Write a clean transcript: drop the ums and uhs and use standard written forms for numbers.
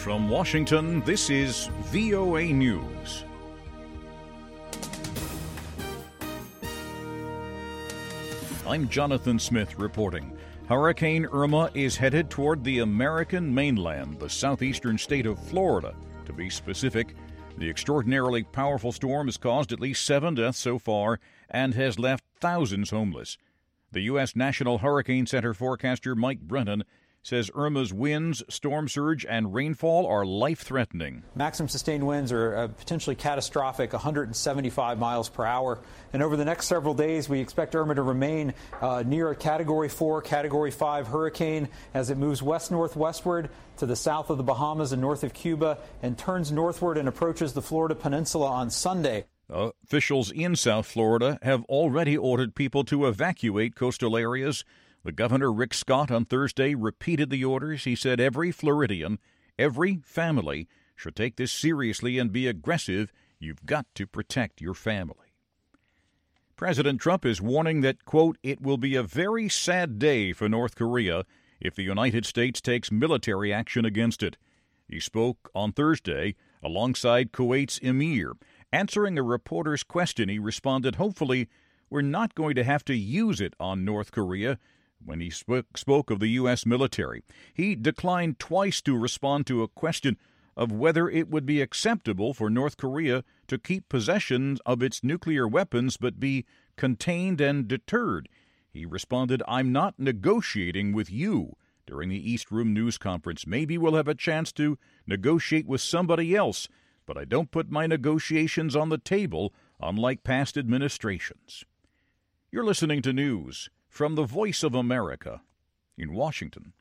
From Washington, this is VOA News. I'm Jonathan Smith reporting. Hurricane Irma is headed toward the American mainland, the southeastern state of Florida. To be specific, the extraordinarily powerful storm has caused at least 7 deaths so far and has left thousands homeless. The U.S. National Hurricane Center forecaster Mike Brennan says Irma's winds, storm surge, and rainfall are life-threatening. Maximum sustained winds are potentially catastrophic, 175 miles per hour. And over the next several days, we expect Irma to remain near a Category 4, Category 5 hurricane as it moves west-northwestward to the south of the Bahamas and north of Cuba and turns northward and approaches the Florida Peninsula on Sunday. Officials in South Florida have already ordered people to evacuate coastal areas. The governor, Rick Scott, on Thursday repeated the orders. He said every Floridian, every family should take this seriously and be aggressive. You've got to protect your family. President Trump is warning that, quote, it will be a very sad day for North Korea if the United States takes military action against it. He spoke on Thursday alongside Kuwait's emir. Answering a reporter's question, he responded, hopefully, we're not going to have to use it on North Korea. When he spoke of the U.S. military, he declined twice to respond to a question of whether it would be acceptable for North Korea to keep possession of its nuclear weapons but be contained and deterred. He responded, I'm not negotiating with you during the East Room news conference. Maybe we'll have a chance to negotiate with somebody else, but I don't put my negotiations on the table, unlike past administrations. You're listening to news from the Voice of America in Washington.